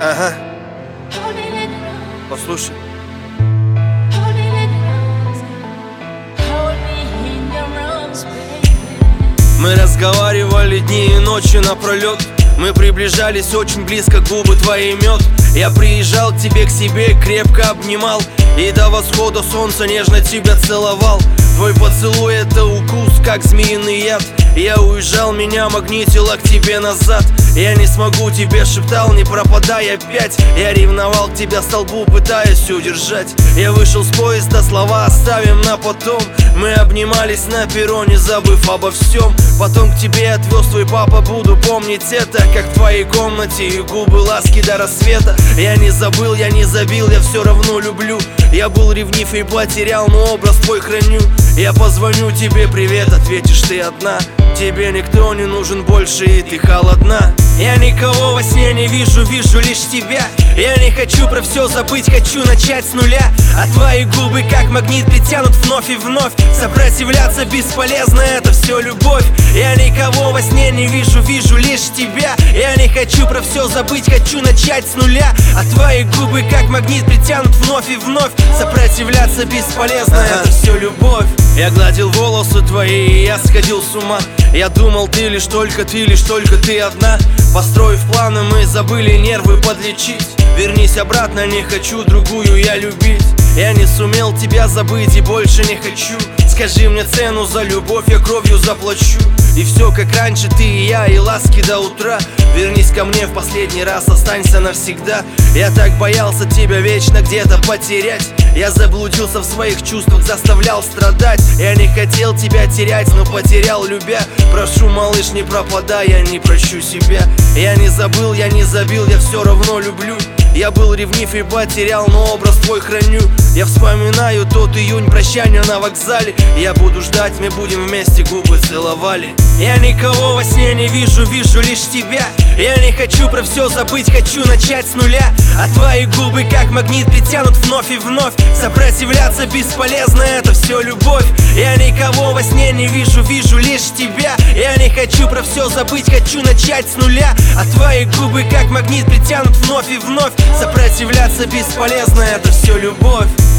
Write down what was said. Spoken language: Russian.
Ага. Послушай. Мы разговаривали дни и ночи напролет. Мы приближались очень близко, губы твои мед. Я приезжал к тебе, к себе, крепко обнимал, и до восхода солнца нежно тебя целовал. Твой поцелуй — это укус, как змеиный яд. Я уезжал, меня магнитило к тебе назад. Я не смогу, тебе шептал, не пропадай опять. Я ревновал к тебя столбу, пытаясь удержать. Я вышел с поезда, слова оставим на потом. Мы обнимались на перроне, забыв обо всем. Потом к тебе отвез твой папа, буду помнить это, как в твоей комнате и губы ласки до рассвета. Я не забыл, я не забил, я все равно люблю. Я был ревнив и потерял, но образ твой храню. Я позвоню тебе, привет, ответишь ты одна. Тебе никто не нужен больше, и ты холодна. Я никого во сне не вижу, вижу лишь тебя. Я не хочу про все забыть, хочу начать с нуля. А твои губы как магнит притянут вновь и вновь. Сопротивляться бесполезно, это все любовь. Я никого во сне не вижу, вижу лишь тебя. Я не хочу про все забыть, хочу начать с нуля. А твои губы как магнит притянут вновь и вновь. Сопротивляться бесполезно, это все любовь. Я гладил волосы твои, и я сходил с ума. Я думал, ты лишь только ты одна. Построив планы, мы забыли нервы подлечить. Вернись обратно, не хочу другую я любить. Я не сумел тебя забыть и больше не хочу. Скажи мне цену за любовь, я кровью заплачу. И все как раньше, ты и я, и ласки до утра. Вернись ко мне в последний раз, останься навсегда. Я так боялся тебя вечно где-то потерять. Я заблудился в своих чувствах, заставлял страдать. Я не хотел тебя терять, но потерял, любя. Прошу, малыш, не пропадай, я не прощу себя. Я не забыл, я не забил, я все равно люблю. Я был ревнив и потерял, но образ твой храню. Я вспоминаю тот июнь, прощания на вокзале. Я буду ждать, мы будем вместе, губы целовали. Я никого во сне не вижу, вижу лишь тебя. Я не хочу про все забыть, хочу начать с нуля. А твои губы как магнит притянут вновь и вновь. Сопротивляться бесполезно, это все любовь. Я никого во сне не вижу, вижу лишь тебя. Я не хочу про все забыть, хочу начать с нуля. А твои губы как магнит притянут вновь и вновь. Сопротивляться бесполезно, это все любовь.